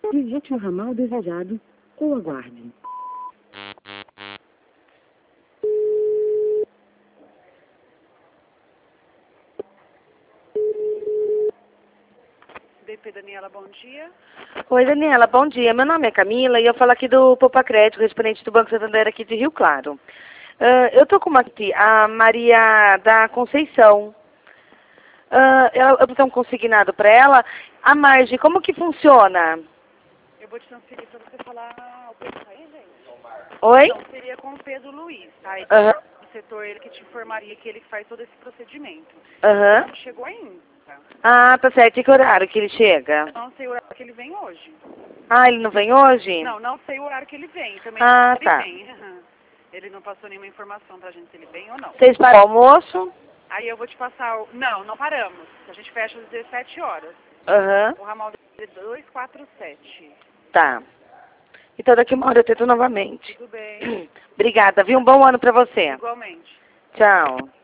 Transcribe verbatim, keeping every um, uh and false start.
Digite o ramal desejado ou aguarde. D P Daniela, bom dia. Oi, Daniela, bom dia. Meu nome é Camila e eu falo aqui do Poupa Crédito, correspondente do Banco Santander aqui de Rio Claro. Uh, eu estou com uma aqui, a Maria da Conceição. Uh, eu, eu preciso um consignado para ela. A margem, como que funciona? Eu vou te transferir para você falar o Pedro aí, gente. Oi? Não, seria com o Pedro Luiz, tá? Ele Aham. é do setor, ele que te informaria que ele que faz todo esse procedimento. Aham. Não chegou ainda. Ah, tá certo. E que horário que ele chega? Não sei o horário que ele vem hoje. Ah, ele não vem hoje? Não, não sei o horário que ele vem. Também Ah, ele tá. vem. Ele não passou nenhuma informação pra gente se ele vem ou não. Vocês param o almoço? Aí eu vou te passar o... Não, não paramos. A gente fecha às dezessete horas. Aham. O ramal é dois quatro sete. Tá. Então daqui uma hora eu tento novamente. Tudo bem. Obrigada, viu? Um bom ano pra você. Igualmente. Tchau.